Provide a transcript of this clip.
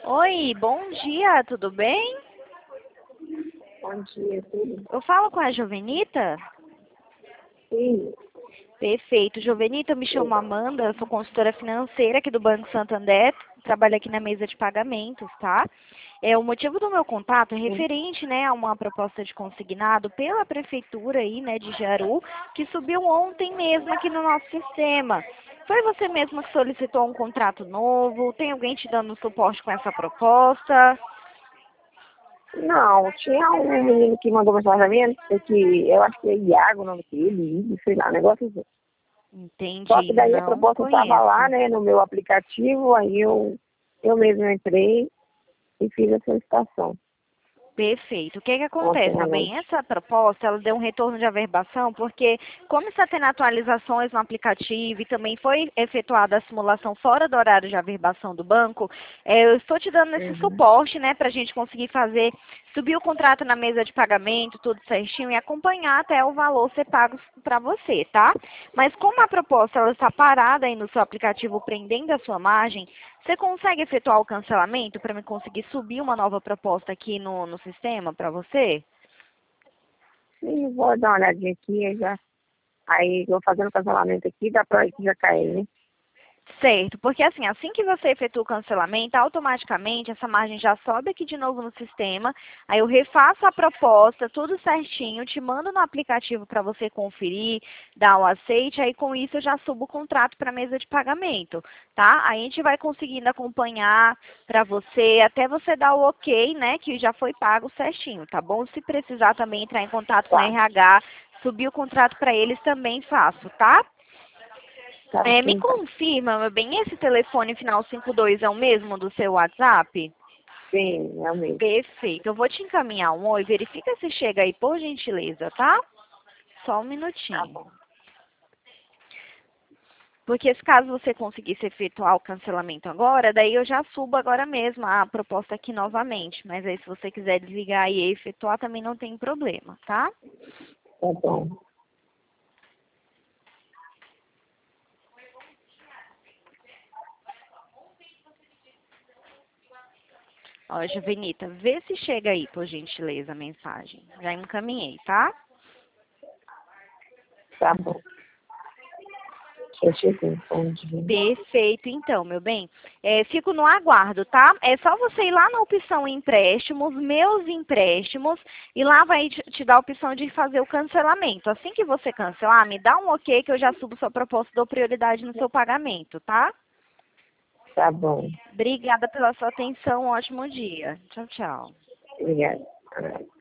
Oi, bom dia, tudo bem? Bom dia, tudo? Eu falo com a Jovenita? Sim, Perfeito. Jovenita, eu me chamo Amanda, eu sou consultora financeira aqui do Banco Santander, trabalho aqui na mesa de pagamentos, tá? O motivo do meu contato é sim. referente, né, a uma proposta de consignado pela prefeitura aí, né, de Jaru, que subiu ontem mesmo aqui no nosso sistema. Foi você mesma que solicitou um contrato novo? Tem alguém te dando suporte com essa proposta? Não, tinha um menino que mandou mensagem a mim, que eu acho que é Iago o nome dele, Igor, sei lá, negócio assim. Só Entendi, que daí a não proposta estava lá, conheço. né, no meu aplicativo, aí eu mesmo entrei e fiz a solicitação Perfeito. O que acontece, ontem à meu bem? noite. Essa proposta, ela deu um retorno de averbação, porque como está tendo atualizações no aplicativo e também foi efetuada a simulação fora do horário de averbação do banco, eu estou te dando esse Uhum. suporte, né, para a gente conseguir fazer, subir o contrato na mesa de pagamento, tudo certinho, e acompanhar até o valor ser pago para você, tá? Mas como a proposta ela está parada aí no seu aplicativo prendendo a sua margem, você consegue efetuar o cancelamento para me conseguir subir uma nova proposta aqui no sistema para você? Sim, vou dar uma olhadinha aqui, aí eu fazendo o cancelamento aqui, dá pra que já cair, né? Certo, porque assim que você efetua o cancelamento, automaticamente essa margem já sobe aqui de novo no sistema, aí eu refaço a proposta, tudo certinho, te mando no aplicativo para você conferir, dar o aceite, aí com isso eu já subo o contrato para a mesa de pagamento, tá? Aí a gente vai conseguindo acompanhar para você, até você dar o ok, né, que já foi pago certinho, tá bom? Se precisar também entrar em contato com a Tá, RH, subir o contrato para eles também faço, tá? tá Me sim, tá. confirma, meu bem, esse telefone final 52 é o mesmo do seu WhatsApp? Sim, é o mesmo. Perfeito. Eu vou te encaminhar um oi. Verifica se chega aí, por gentileza, tá? Só um Tá minutinho. bom. Porque se caso você conseguisse efetuar o cancelamento agora, daí eu já subo agora mesmo a proposta aqui novamente. Mas aí se você quiser desligar e efetuar, também não tem problema, tá? Tá bom. Ó, Juvenita, vê se chega aí, por gentileza, a mensagem. Já encaminhei, tá? Tá bom. Eu chego, bom dia. Perfeito, então, meu bem. Fico no aguardo, tá? É só você ir lá na opção empréstimos, meus empréstimos, e lá vai te dar a opção de fazer o cancelamento. Assim que você cancelar, me dá um ok que eu já subo sua proposta e dou prioridade no seu pagamento, tá? Tá bom. Obrigada pela sua atenção, um ótimo dia. Tchau, tchau. Obrigada.